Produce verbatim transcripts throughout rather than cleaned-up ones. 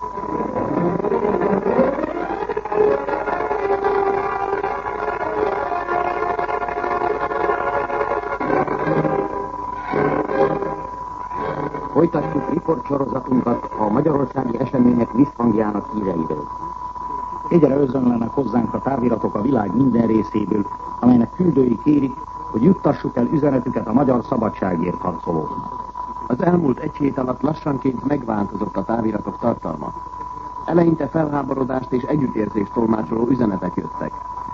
Folytatjuk riportsorozatunkat a magyarországi események visszhangjának híreiről. Egyre özönlenek hozzánk a táviratok a világ minden részéből, amelynek küldői kérik, hogy juttassuk el üzenetüket a magyar szabadságért harcolóknak. Az elmúlt egy hét alatt lassanként megváltozott a táviratok tartalma. Eleinte felháborodást és együttérzést tolmácsoló üzenetek jöttek.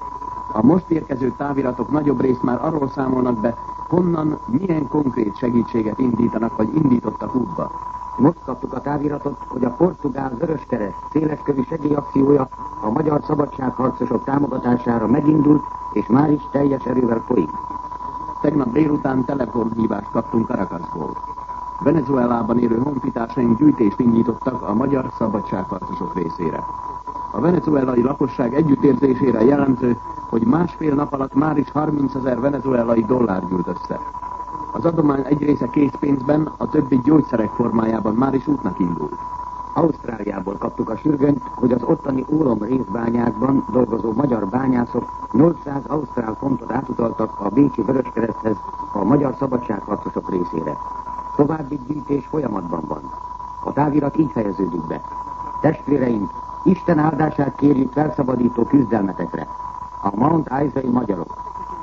A most érkező táviratok nagyobb részt már arról számolnak be, honnan, milyen konkrét segítséget indítanak vagy indítottak útba. Most kaptuk a táviratot, hogy a portugál Vöröskereszt széleskörű segélyakciója a magyar szabadságharcosok támogatására megindult, és már is teljes erővel folyik. Tegnap délután telefonhívást kaptunk Caracasból. Venezuelában élő honfitársaink gyűjtést indítottak a magyar szabadságharcosok részére. A venezuelai lakosság együttérzésére jellemző, hogy másfél nap alatt már is harmincezer venezuelai dollár gyűlt össze. Az adomány egy része készpénzben, a többi gyógyszerek formájában már is útnak indul. Ausztráliából kaptuk a sürgönyt, hogy az ottani ólom részbányákban dolgozó magyar bányászok nyolcszáz ausztrál fontot átutaltak a bécsi Vöröskereszthez a magyar szabadságharcosok részére. További gyűjtés folyamatban van. A távirat így fejeződik be. Testvéreim, Isten áldását kérjük felszabadító küzdelmetekre. A Mount Isa-i magyarok.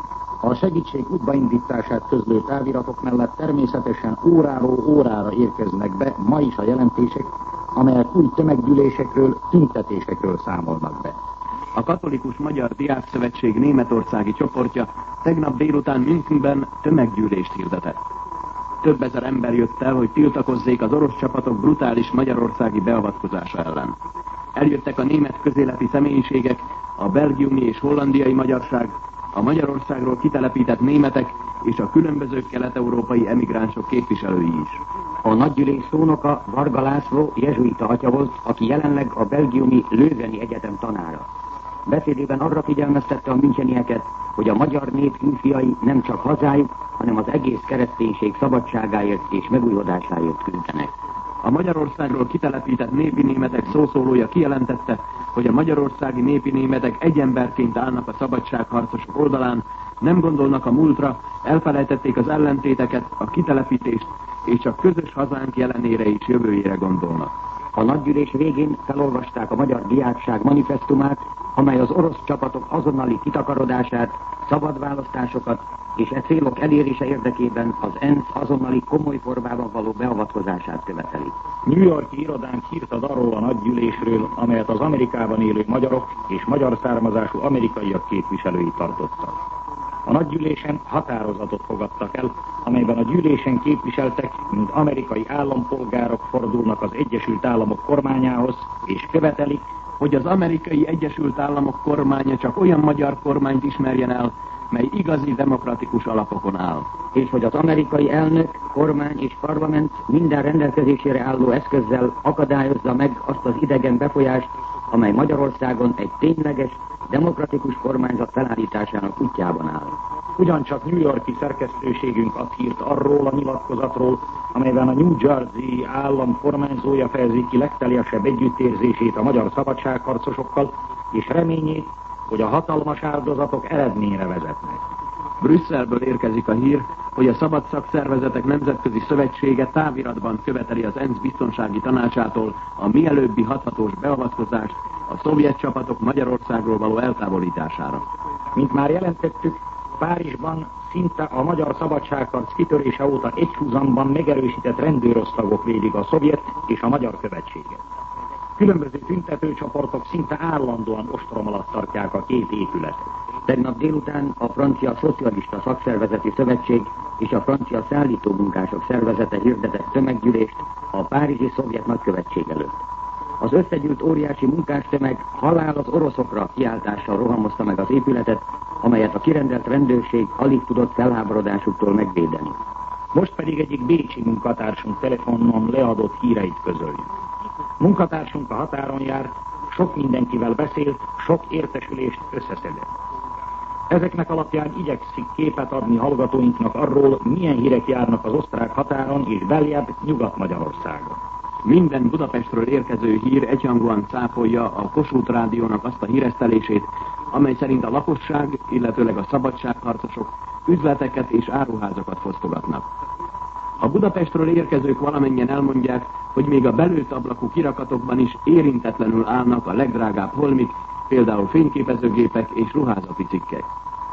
A segítség útbaindítását közlő táviratok mellett természetesen óráról órára érkeznek be ma is a jelentések, amelyek új tömeggyűlésekről, tüntetésekről számolnak be. A Katolikus Magyar Diákszövetség németországi csoportja tegnap délután Münchenben tömeggyűlést hirdetett. Több ezer ember jött el, hogy tiltakozzék az orosz csapatok brutális magyarországi beavatkozása ellen. Eljöttek a német közéleti személyiségek, a belgiumi és hollandiai magyarság, a Magyarországról kitelepített németek és a különböző kelet-európai emigránsok képviselői is. A nagygyűlés szónoka Varga László jezsuita atya volt, aki jelenleg a belgiumi Leuveni Egyetem tanára. Beszédében arra figyelmeztette a münchenieket, hogy a magyar nép hívfiai nem csak hazájuk, hanem az egész kereszténység szabadságáért és megújulásáért küzdenek. A Magyarországról kitelepített népi németek szószólója kijelentette, hogy a magyarországi népi németek egy emberként állnak a szabadságharcosok oldalán, nem gondolnak a múltra, elfelejtették az ellentéteket, a kitelepítést, és csak közös hazánk jelenére és jövőjére gondolnak. A nagygyűlés végén felolvasták a magyar diákság manifesztumát, amely az orosz csapatok azonnali kitakarodását, szabad választásokat és e célok elérése érdekében az ENSZ azonnali komoly formában való beavatkozását követeli. New York-i irodánk hírt ad arról a nagygyűlésről, amelyet az Amerikában élő magyarok és magyar származású amerikaiak képviselői tartottak. A nagygyűlésen határozatot fogadtak el, amelyben a gyűlésen képviseltek, mint amerikai állampolgárok fordulnak az Egyesült Államok kormányához, és követelik, hogy az Amerikai Egyesült Államok kormánya csak olyan magyar kormányt ismerjen el, mely igazi demokratikus alapokon áll. És hogy az amerikai elnök, kormány és parlament minden rendelkezésére álló eszközzel akadályozza meg azt az idegen befolyást, amely Magyarországon egy tényleges, demokratikus kormányzat felállításának útjában áll. Ugyancsak New York-i szerkesztőségünk ad hírt arról a nyilatkozatról, amelyben a New Jersey állam kormányzója fejezi ki legteljesebb együttérzését a magyar szabadságharcosokkal, és reményét, hogy a hatalmas áldozatok eredményre vezetnek. Brüsszelből érkezik a hír, hogy a Szabad Szakszervezetek Nemzetközi Szövetsége táviratban követeli az ENSZ biztonsági tanácsától a mielőbbi hathatós beavatkozást a szovjet csapatok Magyarországról való eltávolítására. Mint már jelentettük, Párizsban szinte a magyar szabadságharc kitörése óta egyhuzamban megerősített rendőrosztagok védik a szovjet és a magyar követséget. Különböző tüntetőcsoportok szinte állandóan ostrom alatt tartják a két épületet. Tegnap délután a Francia Szocialista Szakszervezeti Szövetség és a Francia Szállítómunkások Szervezete hirdetett tömeggyűlést a párizsi szovjet nagykövetség előtt. Az összegyűlt óriási munkástömeg halál az oroszokra kiáltással rohamozta meg az épületet, amelyet a kirendelt rendőrség alig tudott felháborodásuktól megvédeni. Most pedig egyik bécsi munkatársunk telefonon leadott híreit közöljük. Munkatársunk a határon jár, sok mindenkivel beszélt, sok értesülést összeszedett. Ezeknek alapján igyekszik képet adni hallgatóinknak arról, milyen hírek járnak az osztrák határon és beljebb Nyugat-Magyarországon. Minden Budapestről érkező hír egyhangúan cáfolja a Kossuth Rádiónak azt a híresztelését, amely szerint a lakosság, illetőleg a szabadságharcosok üzleteket és áruházakat fosztogatnak. A Budapestről érkezők valamennyien elmondják, hogy még a belőtt ablakú kirakatokban is érintetlenül állnak a legdrágább holmik, például fényképezőgépek és ruházati cikkek.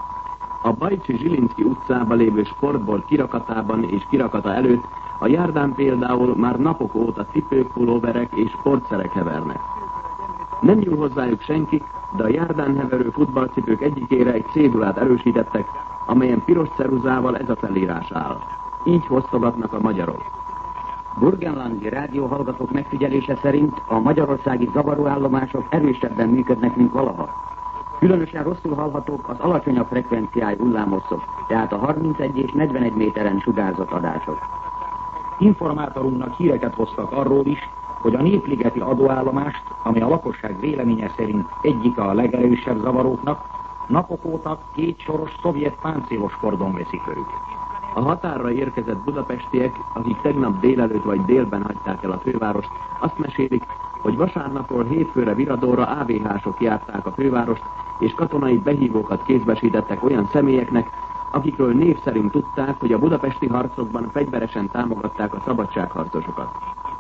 A Bajcsi Zsilinszky utcában lévő sportbolt kirakatában és kirakata előtt a járdán például már napok óta cipők, pulóverek és sportszerek hevernek. Nem nyúl hozzájuk senki, de a járdán heverő futballcipők egyikére egy cédulát erősítettek, amelyen piros ceruzával ez a felírás áll. Így fosztogatnak a magyarok. Burgenlandi rádióhallgatók megfigyelése szerint a magyarországi zavaróállomások erősebben működnek, mint valaha. Különösen rosszul hallhatók az alacsonyabb frekvenciájú hullámoszok, tehát a harmincegy és negyvenegy méteren sugárzott adások. Informátorunknak híreket hoztak arról is, hogy a Népligeti adóállomást, amely a lakosság véleménye szerint egyike a legerősebb zavaróknak, napok óta két soros szovjet páncélos kordon veszi körül. A határra érkezett budapestiek, akik tegnap délelőtt vagy délben hagyták el a fővárost, azt mesélik, hogy vasárnapról hétfőre viradóra á vé hások járták a fővárost, és katonai behívókat kézbesítettek olyan személyeknek, akikről név szerint tudták, hogy a budapesti harcokban fegyveresen támogatták a szabadságharcosokat.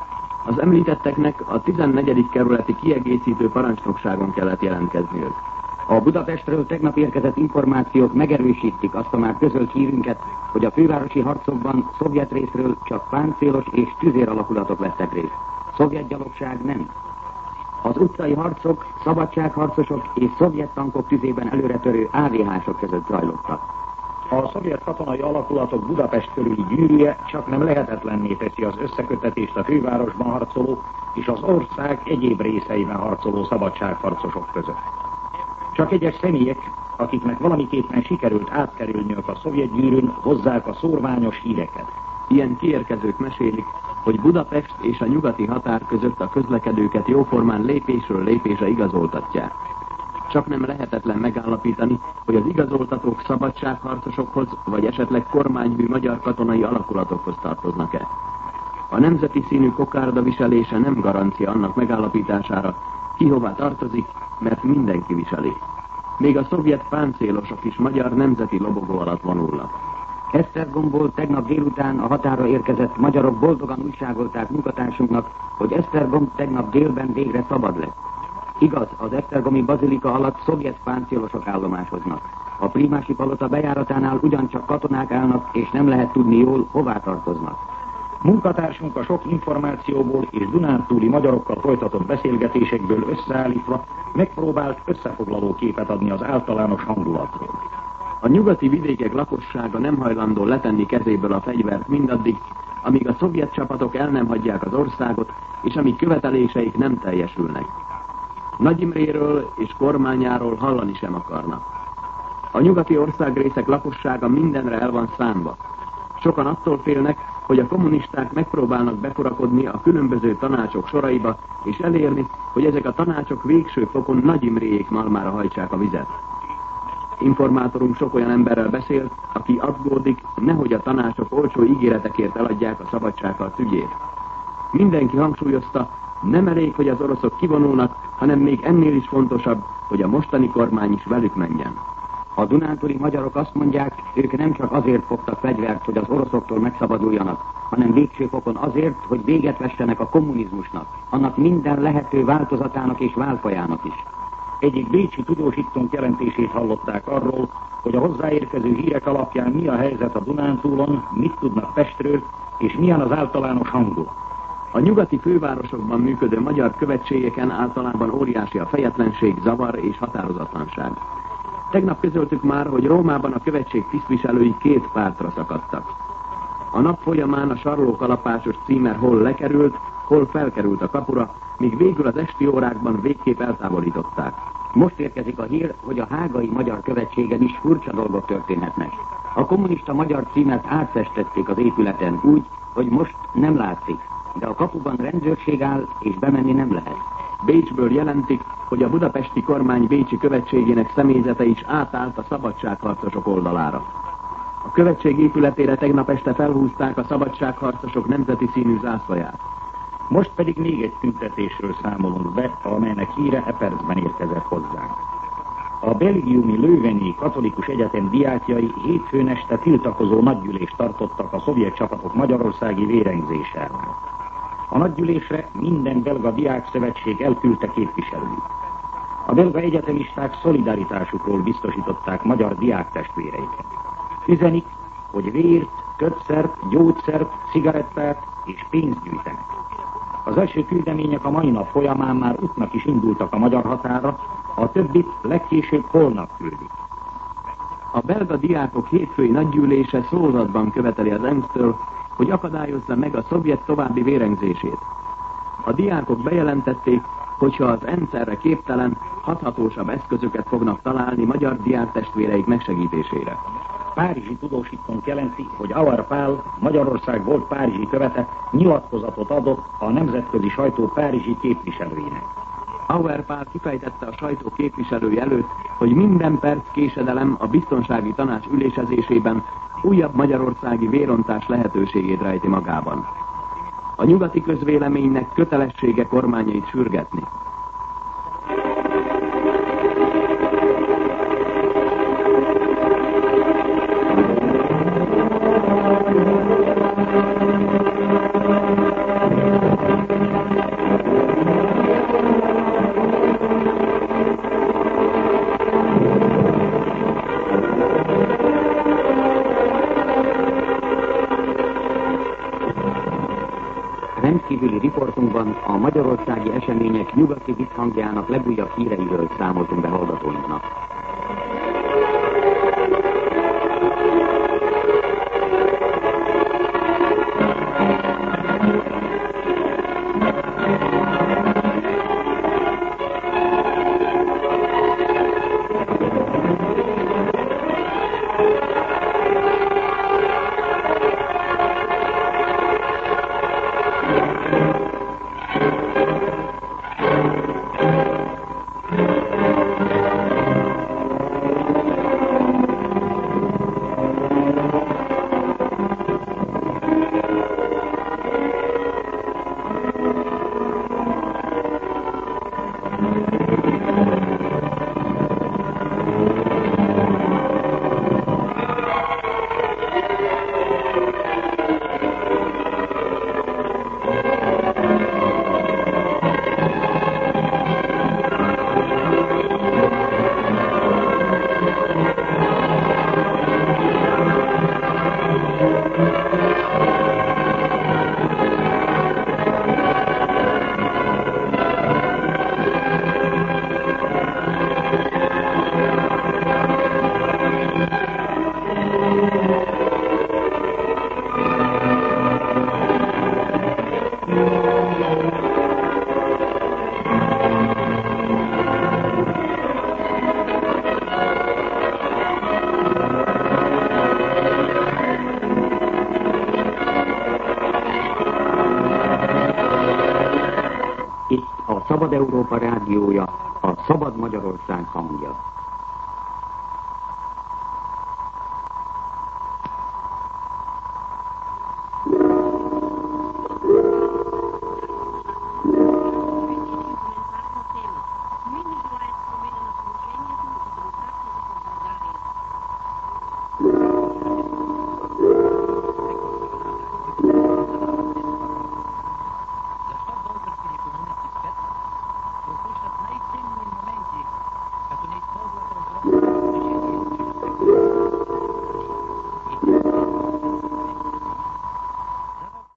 Az említetteknek a tizennegyedik kerületi kiegészítő parancsnokságon kellett jelentkezniük. A Budapestről tegnap érkezett információk megerősítik azt a már közölt hírünket, hogy a fővárosi harcokban szovjet részről csak páncélos és tüzér alakulatok vettek részt. Szovjet gyalogság nem. Az utcai harcok, szabadságharcosok és szovjet tankok tüzében előretörő á vé hások között zajlottak. A szovjet katonai alakulatok Budapest körüli gyűrűje csak nem lehetetlenné teszi az összekötetést a fővárosban harcoló és az ország egyéb részeiben harcoló szabadságharcosok között. Csak egyes személyek, akiknek valamiképpen sikerült átkerülniük a szovjet gyűrűn, hozzák a szórványos híreket. Ilyen kiérkezők mesélik, hogy Budapest és a nyugati határ között a közlekedőket jóformán lépésről lépésre igazoltatják. Csak nem lehetetlen megállapítani, hogy az igazoltatók szabadságharcosokhoz, vagy esetleg kormányhű magyar katonai alakulatokhoz tartoznak-e. A nemzeti színű kokárda viselése nem garancia annak megállapítására, ki hová tartozik, mert mindenki viseli. Még a szovjet páncélosok is magyar nemzeti lobogó alatt vonulnak. Esztergomból tegnap délután a határa érkezett magyarok boldogan újságolták munkatársunknak, hogy Esztergom tegnap délben végre szabad lett. Igaz, az esztergomi bazilika alatt szovjet páncélosok állomásoznak. A Prímási palota bejáratánál ugyancsak katonák állnak, és nem lehet tudni jól, hová tartoznak. Munkatársunk a sok információból és dunántúli magyarokkal folytatott beszélgetésekből összeállítva megpróbált összefoglaló képet adni az általános hangulatról. A nyugati vidékek lakossága nem hajlandó letenni kezéből a fegyvert mindaddig, amíg a szovjet csapatok el nem hagyják az országot, és amíg követeléseik nem teljesülnek. Nagy Imréről és kormányáról hallani sem akarnak. A nyugati országrészek lakossága mindenre el van számva. Sokan attól félnek, hogy a kommunisták megpróbálnak beforakodni a különböző tanácsok soraiba, és elérni, hogy ezek a tanácsok végső fokon Nagy Imréjék malmára hajtsák a vizet. Informátorunk sok olyan emberrel beszélt, aki aggódik, nehogy a tanácsok olcsó ígéretekért eladják a szabadságharc ügyét. Mindenki hangsúlyozta, nem elég, hogy az oroszok kivonulnak, hanem még ennél is fontosabb, hogy a mostani kormány is velük menjen. A dunántúli magyarok azt mondják, ők nem csak azért fogtak fegyvert, hogy az oroszoktól megszabaduljanak, hanem végső fokon azért, hogy véget vessenek a kommunizmusnak, annak minden lehető változatának és válfajának is. Egyik bécsi tudósítónk jelentését hallották arról, hogy a hozzáérkező hírek alapján mi a helyzet a Dunántúlon, mit tudnak Pestről, és milyen az általános hangulat. A nyugati fővárosokban működő magyar követségeken általában óriási a fejetlenség, zavar és határozatlanság. Tegnap közöltük már, hogy Rómában a követség tisztviselői két pártra szakadtak. A nap folyamán a sarlókalapásos címer hol lekerült, hol felkerült a kapura, míg végül az esti órákban végképp eltávolították. Most érkezik a hír, hogy a hágai magyar követségen is furcsa dolgok történhetnek. A kommunista magyar címert átfestették az épületen úgy, hogy most nem látszik, de a kapuban rendőrség áll, és bemenni nem lehet. Bécsből jelentik, hogy a budapesti kormány bécsi követségének személyzete is átállt a szabadságharcosok oldalára. A követség épületére tegnap este felhúzták a szabadságharcosok nemzeti színű zászlaját. Most pedig még egy tüntetésről számolunk be, amelynek híre e percben érkezett hozzánk. A belgiumi Leuveni Katolikus Egyetem diákjai hétfőn este tiltakozó nagygyűlést tartottak a szovjet csapatok magyarországi vérengzése ellen. A nagygyűlésre minden belga diákszövetség elküldte képviselőit. A belga egyetemisták szolidaritásukról biztosították magyar diáktestvéreiket. Üzenik, hogy vért, kötszert, gyógyszert, cigarettát és pénzt gyűjtenek. Az első küldemények a mai nap folyamán már útnak is indultak a magyar határra, a többit legkésőbb holnap küldik. A belga diákok hétfői nagygyűlése szólózatban követeli az ENSZ-től, hogy akadályozza meg a szovjet további vérengzését. A diákok bejelentették, hogyha az ENSZ erre képtelen, hathatósabb eszközöket fognak találni magyar diáktestvéreik megsegítésére. Párizsi tudósítónk jelenti, hogy Auer Pál, Magyarország volt párizsi követe, nyilatkozatot adott a nemzetközi sajtó párizsi képviselőinek. Auer Pál kifejtette a sajtó képviselői előtt, hogy minden perc késedelem a biztonsági tanács ülésezésében újabb magyarországi vérontás lehetőségét rejti magában. A nyugati közvéleménynek kötelessége kormányait sürgetni. Rendkívüli riportunkban a magyarországi események nyugati visszhangjának legújabb híreiről számoltunk be hallgatóinknak. Itt a Szabad Európa rádiója, a Szabad Magyarország hangja.